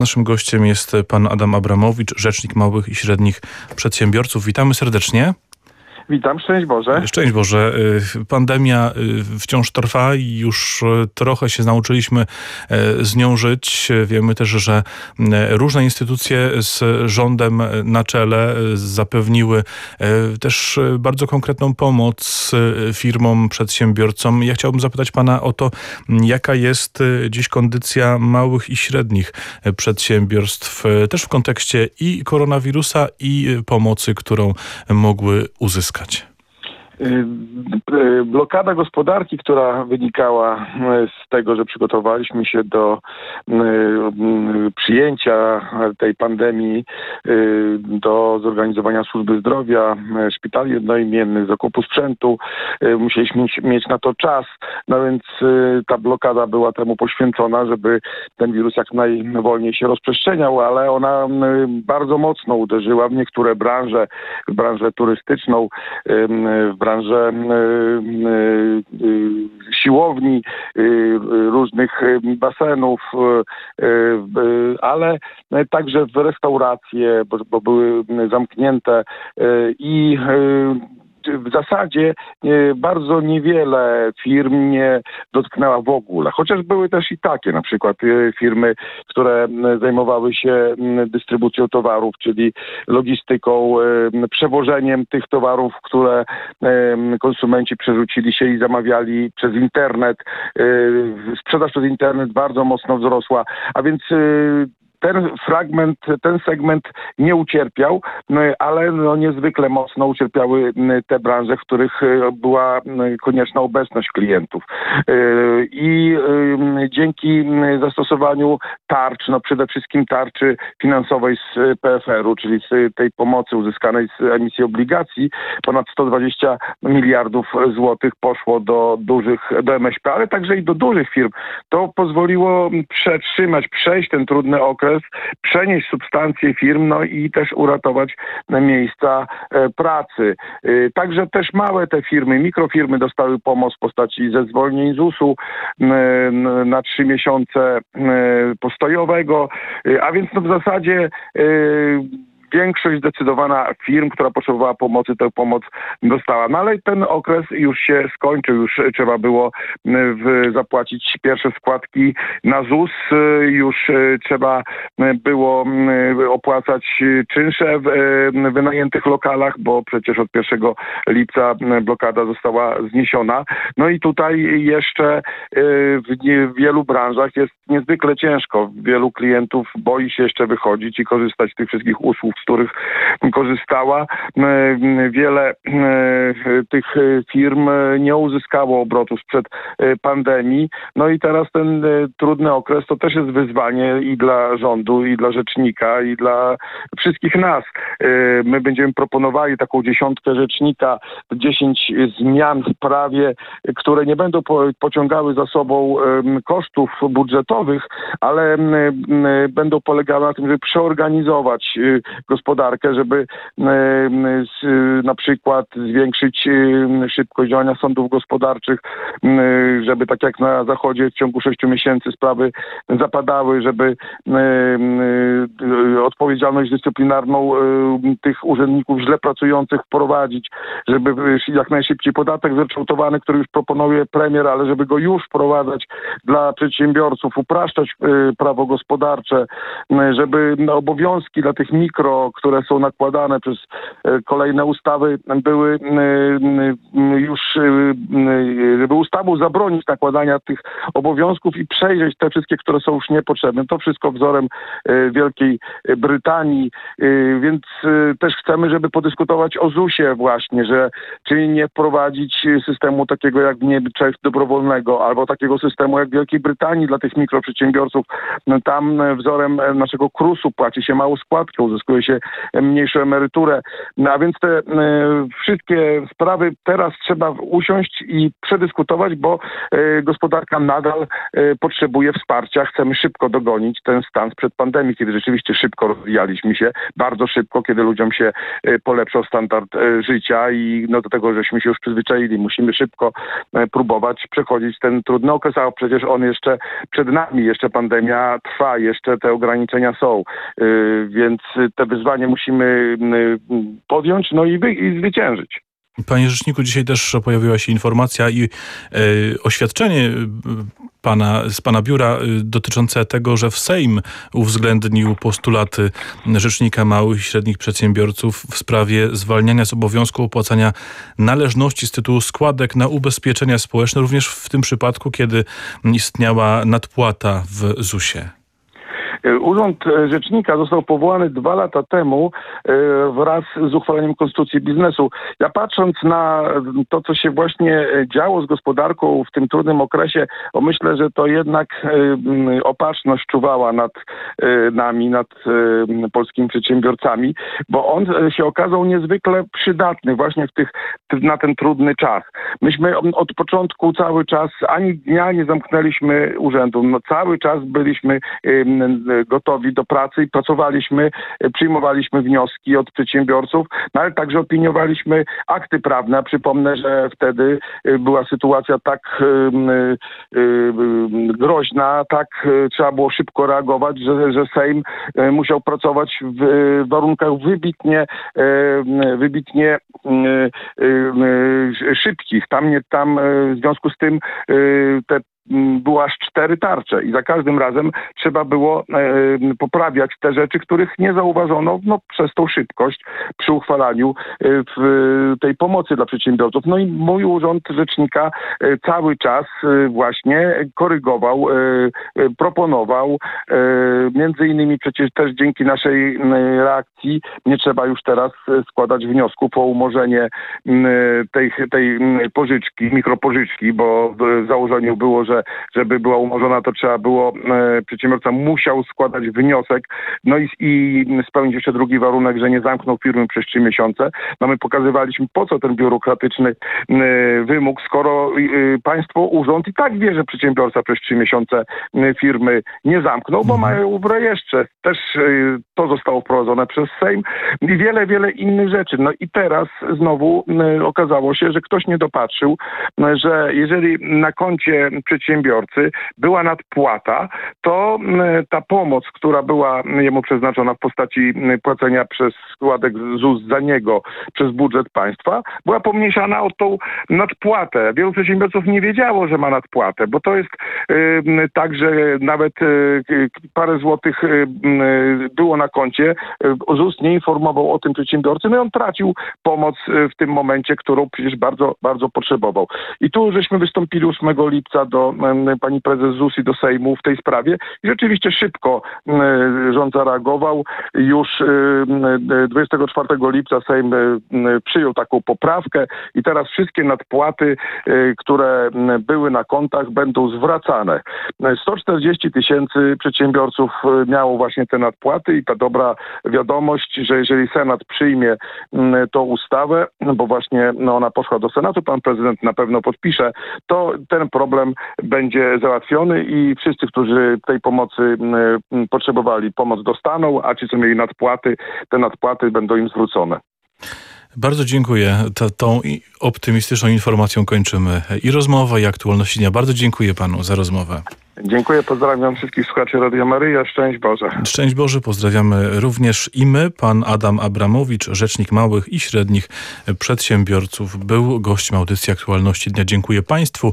Naszym gościem jest pan Adam Abramowicz, rzecznik małych i średnich przedsiębiorców. Witamy serdecznie. Witam, szczęść Boże. Szczęść Boże. Pandemia wciąż trwa i już trochę się nauczyliśmy z nią żyć. Wiemy też, że różne instytucje z rządem na czele zapewniły też bardzo konkretną pomoc firmom, przedsiębiorcom. Ja chciałbym zapytać pana o to, jaka jest dziś kondycja małych i średnich przedsiębiorstw, też w kontekście i koronawirusa, i pomocy, którą mogły uzyskać. Blokada gospodarki, która wynikała z tego, że przygotowaliśmy się do przyjęcia tej pandemii, do zorganizowania służby zdrowia, szpitali jednoimiennych, zakupu sprzętu. Musieliśmy mieć na to czas, no więc ta blokada była temu poświęcona, żeby ten wirus jak najwolniej się rozprzestrzeniał, ale ona bardzo mocno uderzyła w niektóre branże, w branżę turystyczną, w branżę siłowni, różnych basenów, ale także w restauracje, bo były zamknięte i w zasadzie bardzo niewiele firm nie dotknęła w ogóle. Chociaż były też i takie, na przykład firmy, które zajmowały się dystrybucją towarów, czyli logistyką, przewożeniem tych towarów, które konsumenci przerzucili się i zamawiali przez internet. Sprzedaż przez internet bardzo mocno wzrosła, a więc ten segment nie ucierpiał, ale niezwykle mocno ucierpiały te branże, w których była konieczna obecność klientów. I dzięki zastosowaniu tarcz, przede wszystkim tarczy finansowej z PFR-u, czyli z tej pomocy uzyskanej z emisji obligacji, ponad 120 miliardów złotych poszło do MŚP, ale także i do dużych firm. To pozwoliło przejść ten trudny okres, przenieść substancje firm, i też uratować miejsca pracy. Także też małe te firmy, mikrofirmy dostały pomoc w postaci ze zwolnień ZUS-u na 3 miesiące postojowego, a więc w zasadzie większość zdecydowana firm, która potrzebowała pomocy, tę pomoc dostała. No ale ten okres już się skończył, już trzeba było zapłacić pierwsze składki na ZUS, już trzeba było opłacać czynsze w wynajętych lokalach, bo przecież od 1 lipca blokada została zniesiona. No i tutaj jeszcze w wielu branżach jest niezwykle ciężko. Wielu klientów boi się jeszcze wychodzić i korzystać z tych wszystkich usług, z których korzystała. Wiele tych firm nie uzyskało obrotu sprzed pandemii. No i teraz ten trudny okres to też jest wyzwanie i dla rządu, i dla rzecznika, i dla wszystkich nas. My będziemy proponowali taką 10 rzecznika, 10 zmian w prawie, które nie będą pociągały za sobą kosztów budżetowych, ale będą polegały na tym, żeby przeorganizować gospodarkę, żeby na przykład zwiększyć szybkość działania sądów gospodarczych, żeby tak jak na Zachodzie w ciągu 6 miesięcy sprawy zapadały, żeby odpowiedzialność dyscyplinarną tych urzędników źle pracujących wprowadzić, żeby jak najszybciej podatek zryczałtowany, który już proponuje premier, ale żeby go już wprowadzać dla przedsiębiorców, upraszczać prawo gospodarcze, żeby obowiązki dla tych które są nakładane przez kolejne ustawy, były już, żeby ustawą zabronić nakładania tych obowiązków i przejrzeć te wszystkie, które są już niepotrzebne. To wszystko wzorem Wielkiej Brytanii, więc też chcemy, żeby podyskutować o ZUS-ie właśnie, czy nie wprowadzić systemu takiego jak w Niemczech dobrowolnego, albo takiego systemu jak w Wielkiej Brytanii dla tych mikroprzedsiębiorców. Tam wzorem naszego KRUS-u płaci się małą składkę, uzyskuje cieszyły się mniejszą emeryturę. No a więc te wszystkie sprawy teraz trzeba usiąść i przedyskutować, bo gospodarka nadal potrzebuje wsparcia. Chcemy szybko dogonić ten stan sprzed pandemii, kiedy rzeczywiście szybko rozwijaliśmy się, bardzo szybko, kiedy ludziom się polepszał standard życia i do tego, żeśmy się już przyzwyczaili. Musimy szybko próbować przechodzić ten trudny okres, a przecież on jeszcze przed nami, jeszcze pandemia trwa, jeszcze te ograniczenia są, więc te wyzwanie musimy podjąć, no i zwyciężyć. Panie rzeczniku, dzisiaj też pojawiła się informacja i oświadczenie z pana biura dotyczące tego, że w Sejm uwzględnił postulaty Rzecznika Małych i Średnich Przedsiębiorców w sprawie zwalniania z obowiązku opłacania należności z tytułu składek na ubezpieczenia społeczne, również w tym przypadku, kiedy istniała nadpłata w ZUS-ie. Urząd Rzecznika został powołany 2 lata temu wraz z uchwaleniem Konstytucji Biznesu. Ja patrząc na to, co się właśnie działo z gospodarką w tym trudnym okresie, myślę, że to jednak opatrzność czuwała nad nami, nad polskimi przedsiębiorcami, bo on się okazał niezwykle przydatny właśnie na ten trudny czas. Myśmy od początku cały czas ani dnia nie zamknęliśmy urzędu. No, cały czas byliśmy gotowi do pracy i pracowaliśmy, przyjmowaliśmy wnioski od przedsiębiorców, no ale także opiniowaliśmy akty prawne. Przypomnę, że wtedy była sytuacja tak groźna, tak trzeba było szybko reagować, że Sejm musiał pracować w warunkach wybitnie szybkich. Tam w związku z tym było aż 4 tarcze i za każdym razem trzeba było poprawiać te rzeczy, których nie zauważono przez tą szybkość przy uchwalaniu tej pomocy dla przedsiębiorców. No i mój urząd rzecznika cały czas właśnie korygował, proponował, między innymi przecież też dzięki naszej reakcji nie trzeba już teraz składać wniosków o umorzenie tej pożyczki, mikropożyczki, bo w założeniu było, że żeby była umorzona, to trzeba było, przedsiębiorca musiał składać wniosek, no i spełnić jeszcze drugi warunek, że nie zamknął firmy przez 3 miesiące. No my pokazywaliśmy, po co ten biurokratyczny wymóg, skoro urząd i tak wie, że przedsiębiorca przez 3 miesiące firmy nie zamknął, bo mają w rejestrze. Też to zostało wprowadzone przez Sejm i wiele, wiele innych rzeczy. No i teraz znowu okazało się, że ktoś nie dopatrzył, że jeżeli na koncie przedsiębiorcy była nadpłata, to ta pomoc, która była jemu przeznaczona w postaci płacenia przez składek ZUS za niego przez budżet państwa, była pomniejszana o tą nadpłatę. Wielu przedsiębiorców nie wiedziało, że ma nadpłatę, bo to jest tak, że nawet parę złotych było na koncie, ZUS nie informował o tym przedsiębiorcy, no i on tracił pomoc w tym momencie, którą przecież bardzo, bardzo potrzebował. I tu żeśmy wystąpili 8 lipca do pani prezes ZUS i do Sejmu w tej sprawie i rzeczywiście szybko rząd zareagował. Już 24 lipca Sejm przyjął taką poprawkę i teraz wszystkie nadpłaty, które były na kontach, będą zwracane. 140 000 przedsiębiorców miało właśnie te nadpłaty i ta dobra wiadomość, że jeżeli Senat przyjmie tą ustawę, bo właśnie ona poszła do Senatu, pan prezydent na pewno podpisze, to ten problem będzie załatwiony i wszyscy, którzy tej pomocy potrzebowali, pomoc dostaną, a ci, co mieli nadpłaty, te nadpłaty będą im zwrócone. Bardzo dziękuję. Tą optymistyczną informacją kończymy i rozmowę, i aktualności dnia. Bardzo dziękuję panu za rozmowę. Dziękuję, pozdrawiam wszystkich słuchaczy Radia Maryja. Szczęść Boże. Szczęść Boże, pozdrawiamy również i my. Pan Adam Abramowicz, Rzecznik Małych i Średnich Przedsiębiorców, był gościem audycji Aktualności Dnia. Dziękuję państwu.